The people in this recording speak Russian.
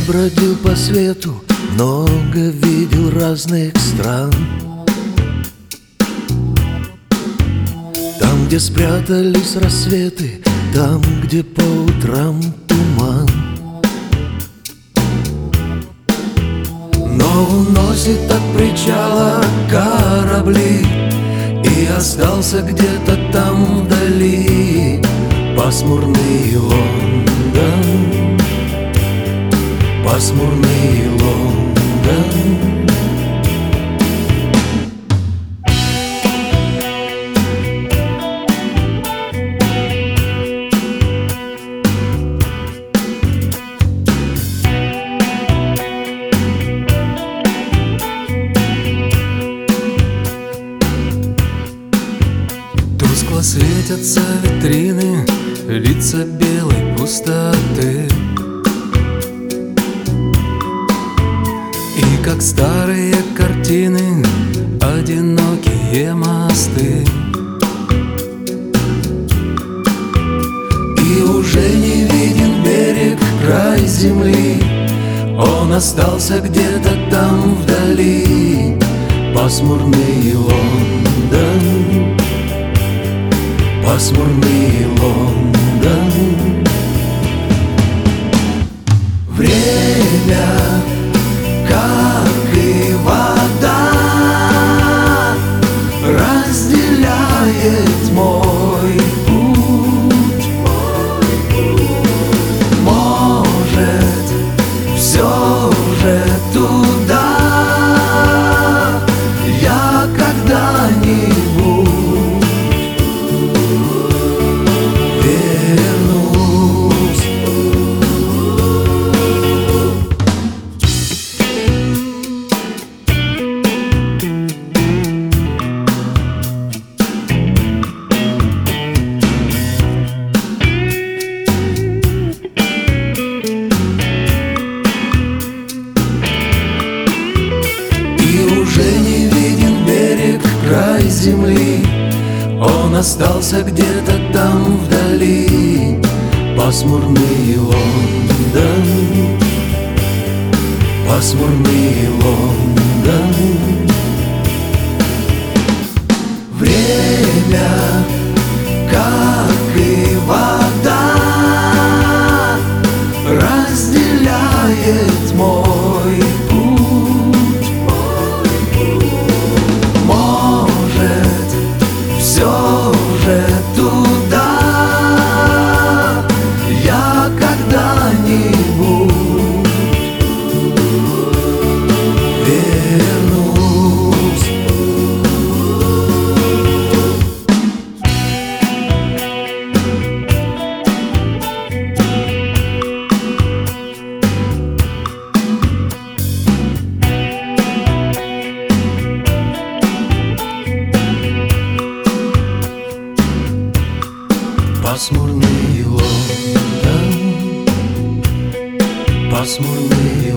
бродил по свету, много видел разных стран. Там, где спрятались рассветы, там, где по утрам туман. Но уносит от причала корабли, и остался где-то там вдали пасмурный Лондон, пасмурный Лондон. Тускло светятся витрины, лица белой пустоты. И как старые картины, одинокие мосты. И уже не виден берег, край земли, он остался где-то там вдали пасмурный Лондон, пасмурный Лондон. Время, как и вода, разделяет мой путь. Может, все же туда я когда-нибудь вернусь. Край земли, он остался где-то там вдали пасмурный Лондон, пасмурный Лондон. Время, как и вода, разделяет мой путь. Все же туда я когда-нибудь вернусь. Пасмурный Лондон, пасмурный